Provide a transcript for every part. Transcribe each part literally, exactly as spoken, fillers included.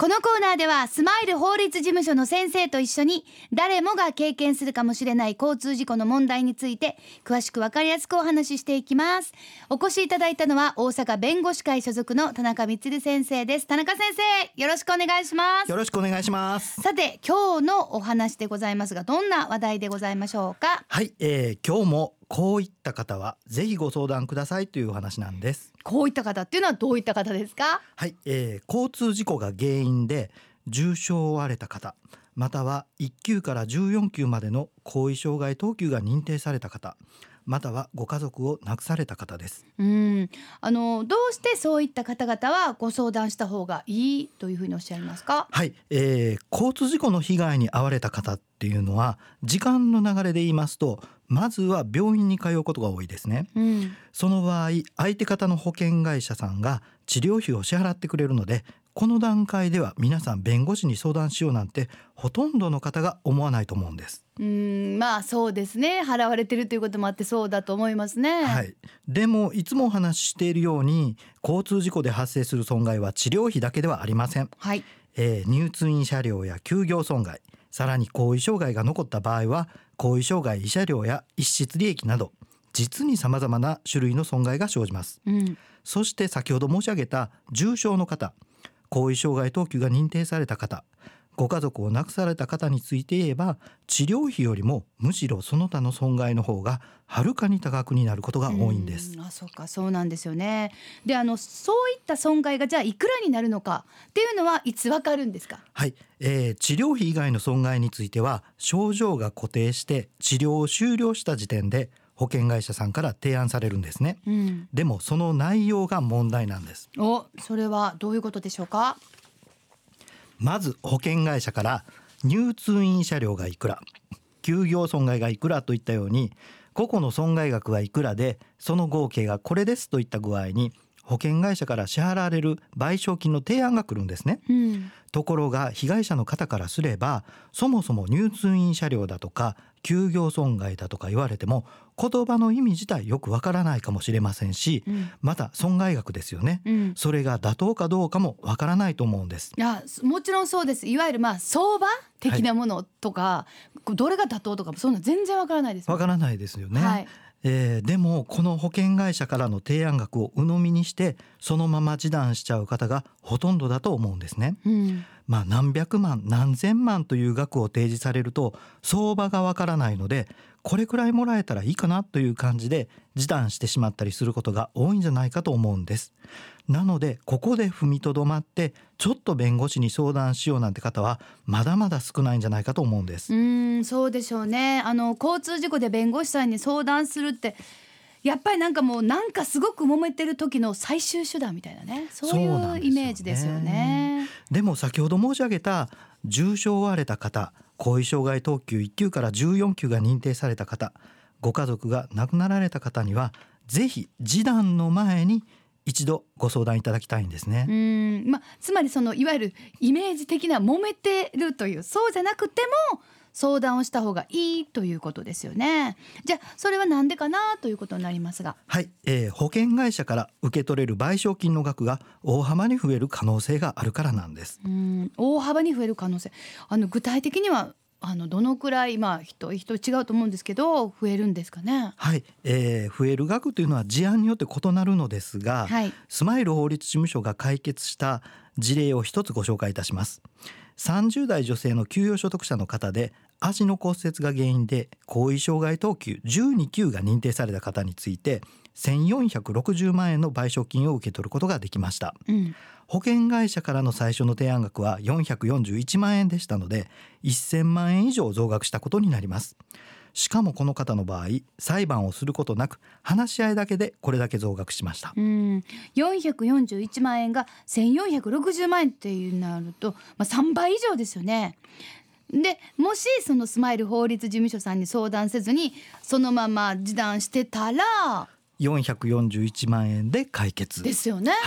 のコーナーではスマイル法律事務所の先生と一緒に誰もが経験するかもしれない交通事故の問題について詳しく分かりやすくお話ししていきます。お越しいただいたのは大阪弁護士会所属の田中充先生です。田中先生、よろしくお願いします。 よろしくお願いします。 さて、今日のお話でございますが、どんな話題でございましょうか。 はい、えー、今日もこういった方はぜひご相談くださいというお話なんです。 こういった方っていうのはどういった方ですか。 はい、えー、交通事故が原因で重傷を負われた方、またはいっ級からじゅうよん級までの後遺障害等級が認定された方、またはご家族を亡くされた方です。 うんあのどうしてそういった方々はご相談した方がいいというふうにおっしゃいますか。 はい、えー、交通事故の被害に遭われた方っていうのは時間の流れで言いますと、まずは病院に通うことが多いですね、うん、その場合相手方の保険会社さんが治療費を支払ってくれるので、この段階では皆さん弁護士に相談しようなんてほとんどの方が思わないと思うんです。 うーんまあそうですね、払われてるということもあってそうだと思いますね。 はい、でもいつもお話ししているように交通事故で発生する損害は治療費だけではありません、はいえー、入通院車両や休業損害、さらに後遺障害が残った場合は後遺障害慰謝料や逸失利益など実に様々な種類の損害が生じます、うん、そして先ほど申し上げた重傷の方、後遺障害等級が認定された方、ご家族を亡くされた方について言えば治療費よりもむしろその他の損害の方がはるかに多額になることが多いんです。 うんあそうかそうなんですよね。であのそういった損害がじゃあいくらになるのかっていうのはいつわかるんですか。 はい、えー、治療費以外の損害については症状が固定して治療を終了した時点で保険会社さんから提案されるんですね、うん、でもその内容が問題なんです。 おそれはどういうことでしょうか。 まず保険会社から入通院車両がいくら、休業損害がいくらといったように個々の損害額はいくらでその合計がこれですといった具合に保険会社から支払われる賠償金の提案が来るんですね、うん、ところが被害者の方からすればそもそも入通院車両だとか休業損害だとか言われても言葉の意味自体よくわからないかもしれませんし、うん、また損害額ですよね、うん、それが妥当かどうかもわからないと思うんです。 いやもちろんそうです。いわゆるまあ相場的なものとか、はい、どれが妥当とかそういうの全然わからないです。 わからないですよね、 はいえー、でもこの保険会社からの提案額を鵜呑みにしてそのまま示談しちゃう方がほとんどだと思うんですね、うんまあ、何百万何千万という額を提示されると相場がわからないのでこれくらいもらえたらいいかなという感じで示談してしまったりすることが多いんじゃないかと思うんです。なのでここで踏みとどまってちょっと弁護士に相談しようなんて方はまだまだ少ないんじゃないかと思うんです。 うーんそうでしょうね。あの交通事故で弁護士さんに相談するってやっぱりなんかもうなんかすごく揉めてる時の最終手段みたいなね、そういうイメージですよね。 でも先ほど申し上げた重傷を負われた方、後遺障害等級いっ級からじゅうよん級が認定された方、ご家族が亡くなられた方にはぜひ示談の前に一度ご相談いただきたいんですね。 うーん、まあ、つまりそのいわゆるイメージ的な揉めてるというそうじゃなくても相談をした方がいいということですよね。じゃあそれはなんでかなということになりますが、 はい、えー、保険会社から受け取れる賠償金の額が大幅に増える可能性があるからなんです。 うーん大幅に増える可能性、あの具体的にはあのどのくらい、まあ、人人違うと思うんですけど増えるんですかね。 はい、えー、増える額というのは事案によって異なるのですが、はい、スマイル法律事務所が解決した事例を一つご紹介いたします。さんじゅう代女性の給与所得者の方で足の骨折が原因で後遺障害等級じゅうに級が認定された方についてせんよんひゃくろくじゅうまん円の賠償金を受け取ることができました、うん、保険会社からの最初の提案額はよんひゃくよんじゅういちまん円でしたのでせんまん円以上増額したことになります。しかもこの方の場合裁判をすることなく話し合いだけでこれだけ増額しました。 うんよんひゃくよんじゅういちまん円がせんよんひゃくろくじゅうまん円っていうなると、まあ、さんばい以上ですよね。でもしそのスマイル法律事務所さんに相談せずにそのまま示談してたらよんひゃくよんじゅういちまん円で解決ですよね。 はい、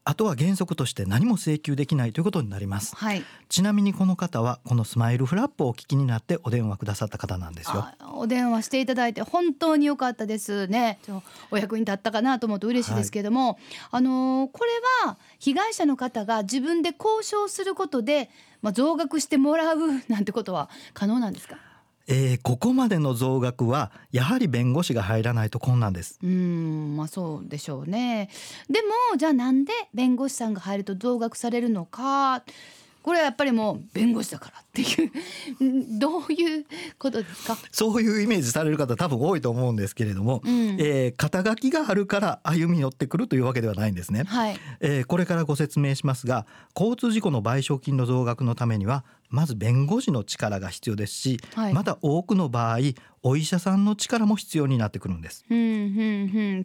あとは原則として何も請求できないということになります、 はい、 ちなみにこの方はこのスマイルフラップをお聞きになってお電話くださった方なんですよ。 お電話していただいて本当に良かったですね。お役に立ったかなと思うと嬉しいですけども、はい、あのー、これは被害者の方が自分で交渉することで、まあ、増額してもらうなんてことは可能なんですか？ えー、ここまでの増額はやはり弁護士が入らないと困難です。 うーん、まあそうでしょうね。でもじゃあなんで弁護士さんが入ると増額されるのか、これはやっぱりもう弁護士だからっていうどういうことですか？ そういうイメージされる方多分多いと思うんですけれども、うん、えー、肩書きがあるから歩み寄ってくるというわけではないんですね、はい、えー、これからご説明しますが、交通事故の賠償金の増額のためにはまず弁護士の力が必要ですし、はい、また多くの場合お医者さんの力も必要になってくるんです。 うんうんうん、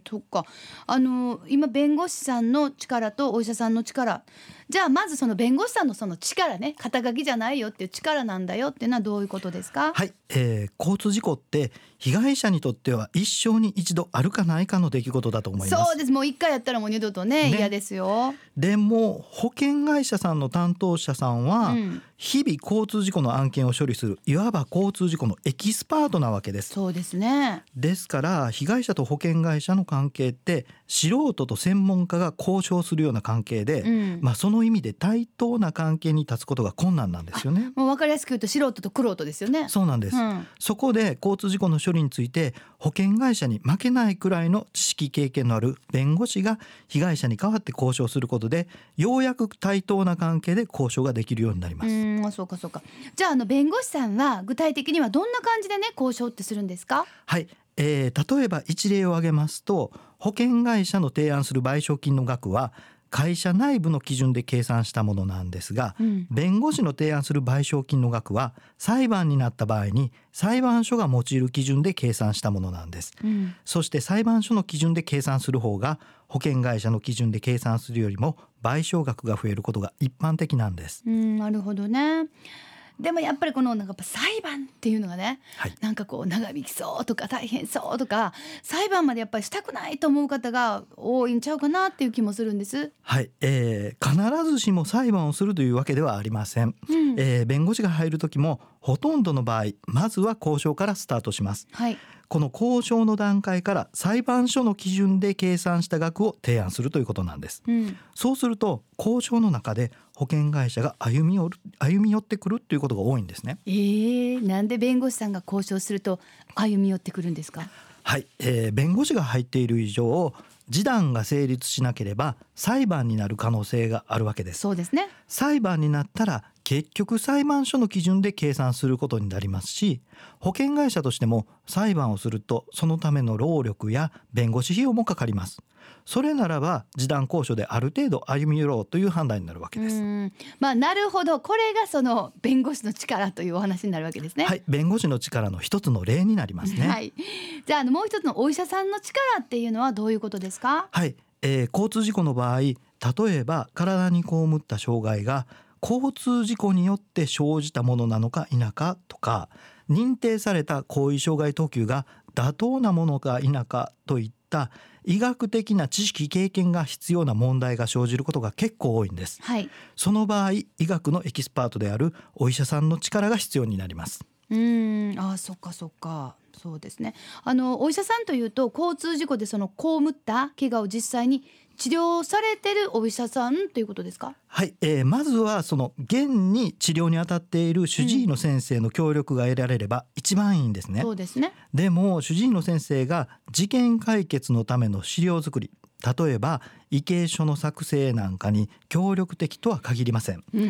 そっか。あの今弁護士さんの力とお医者さんの力、じゃあまずその弁護士さんのその力ね、肩書きじゃないよっていう力なんだよっていうのはどういうことですか？ はい、えー、交通事故って被害者にとっては一生に一度あるかないかの出来事だと思います。 そうです。もう一回やったらもう二度とね、ね、嫌ですよ。 でも保険会社さんの担当者さんは、うん、日々交通事故の案件を処理するいわば交通事故のエキスパートなわけです。 そうですね。 ですから被害者と保険会社の関係って素人と専門家が交渉するような関係で、うん、まあ、その意味で対等な関係に立つことが困難なんですよね。 もう分かりやすく言うと素人と玄人ですよね。 そうなんです、うん、そこで交通事故の処理について保険会社に負けないくらいの知識経験のある弁護士が被害者に代わって交渉することでようやく対等な関係で交渉ができるようになります。 うーん、あ、そうかそうか。じゃあ、あの弁護士さんは具体的にはどんな感じでね交渉ってするんですか？ はい、えー、例えば一例を挙げますと、保険会社の提案する賠償金の額は会社内部の基準で計算したものなんですが、うん、弁護士の提案する賠償金の額は裁判になった場合に裁判所が用いる基準で計算したものなんです、うん、そして裁判所の基準で計算する方が保険会社の基準で計算するよりも賠償額が増えることが一般的なんです。 うん、なるほどね。でもやっぱりこのなんか裁判っていうのがね、はい、なんかこう長引きそうとか大変そうとか裁判までやっぱりしたくないと思う方が多いんちゃうかなっていう気もするんです。 はい、えー、必ずしも裁判をするというわけではありません、うん、えー、弁護士が入る時もほとんどの場合まずは交渉からスタートします、はい、この交渉の段階から裁判所の基準で計算した額を提案するということなんです、うん、そうすると交渉の中で保険会社が歩み寄る、歩み寄ってくるということが多いんですね。 えー、なんで弁護士さんが交渉すると歩み寄ってくるんですか？ はい、えー、弁護士が入っている以上示談が成立しなければ裁判になる可能性があるわけです。 そうですね。 裁判になったら結局裁判所の基準で計算することになりますし、保険会社としても裁判をするとそのための労力や弁護士費用もかかります。それならば示談交渉である程度歩み寄ろうという判断になるわけです。 うん、まあ、なるほど。これがその弁護士の力というお話になるわけですね。 はい、弁護士の力の一つの例になりますね。 はい、じゃあ、あのもう一つのお医者さんの力っていうのはどういうことですか？ はい、えー、交通事故の場合、例えば体に被った障害が交通事故によって生じたものなのか否かとか、認定された後遺障害等級が妥当なものか否かといった医学的な知識経験が必要な問題が生じることが結構多いんです、はい、その場合医学のエキスパートであるお医者さんの力が必要になります。 うーん、あ、そっかそっか。そうですね。あのお医者さんというと交通事故でその被った怪我を実際に治療されてるお医者さんということですか？ はい、えー、まずはその現に治療に当たっている主治医の先生の協力が得られれば一番いいんですね、 うん、そうですね。 でも主治医の先生が事件解決のための資料作り、例えば意見書の作成なんかに協力的とは限りません、うん、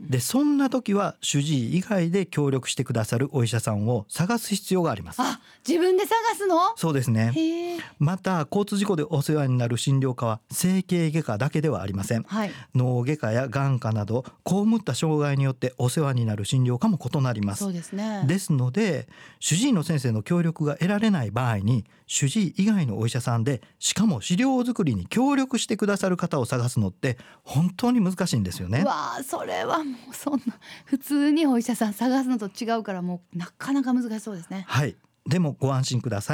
でそんな時は主治医以外で協力してくださるお医者さんを探す必要があります。 あ、自分で探すの？ そうですね。へー。また交通事故でお世話になる診療科は整形外科だけではありません、はい、脳外科や眼科など被った障害によってお世話になる診療科も異なります。 そうですね。 ですので主治医の先生の協力が得られない場合に主治医以外のお医者さんでしかも資料作りに協力してくださる方を探すのって本当に難しいんですよね。 うわー、それはもうそんな普通にお医者さん探すのと違うからもうなかなか難しそうですね。 はい、でもご安心ください。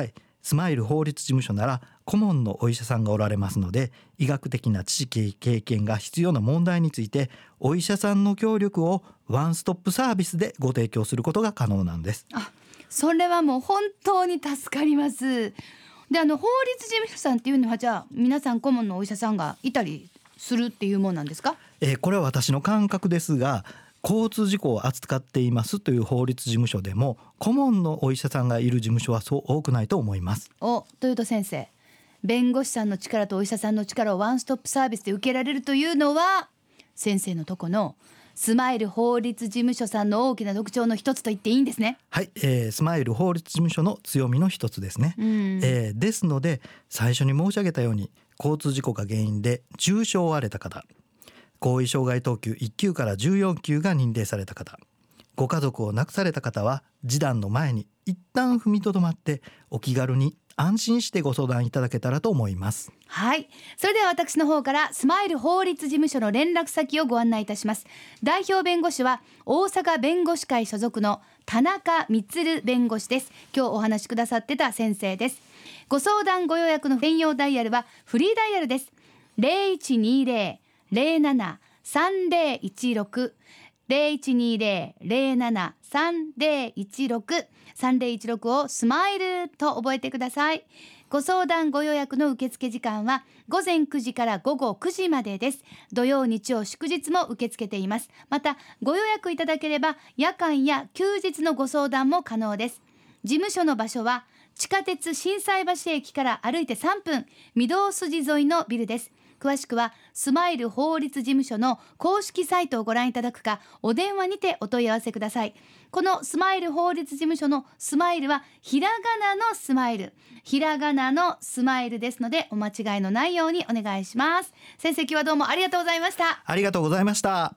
スマイル法律事務所なら顧問のお医者さんがおられますので、医学的な知識経験が必要な問題についてお医者さんの協力をワンストップサービスでご提供することが可能なんです。 あ、それはもう本当に助かります。で、あの法律事務所さんっていうのは、じゃあ皆さん顧問のお医者さんがいたりするっていうもんなんですか？ えー、これは私の感覚ですが、交通事故を扱っていますという法律事務所でも顧問のお医者さんがいる事務所はそう多くないと思います。 お、というと先生、弁護士さんの力とお医者さんの力をワンストップサービスで受けられるというのは、先生のとこのスマイル法律事務所さんの大きな特徴の一つと言っていいんですね。 はい、えー、スマイル法律事務所の強みの一つですね、うん、えー、ですので最初に申し上げたように、交通事故が原因で重傷を負われた方、後遺障害等級いっ級からじゅうよん級が認定された方、ご家族を亡くされた方は示談の前に一旦踏みとどまってお気軽に安心してご相談いただけたらと思います。 はい、それでは私の方からスマイル法律事務所の連絡先をご案内いたします。代表弁護士は大阪弁護士会所属の田中充弁護士です。今日お話しくださってた先生です。ご相談ご予約の専用ダイヤルはフリーダイヤルです。 ゼロいちにゼロ ゼロなな さんゼロいちろく ゼロいちにゼロ ゼロなな さんゼロいちろく さんゼロいちろくをスマイルと覚えてください。ご相談ご予約の受付時間はごぜんくじからごごくじまでです。土曜日曜祝日も受け付けています。またご予約いただければ夜間や休日のご相談も可能です。事務所の場所は地下鉄心斎橋駅から歩いてさんぷん、御堂筋沿いのビルです。詳しくはスマイル法律事務所の公式サイトをご覧いただくか、お電話にてお問い合わせください。このスマイル法律事務所のスマイルはひらがなのスマイル、ひらがなのスマイルですので、お間違いのないようにお願いします。先生、今日はどうもありがとうございました。 ありがとうございました。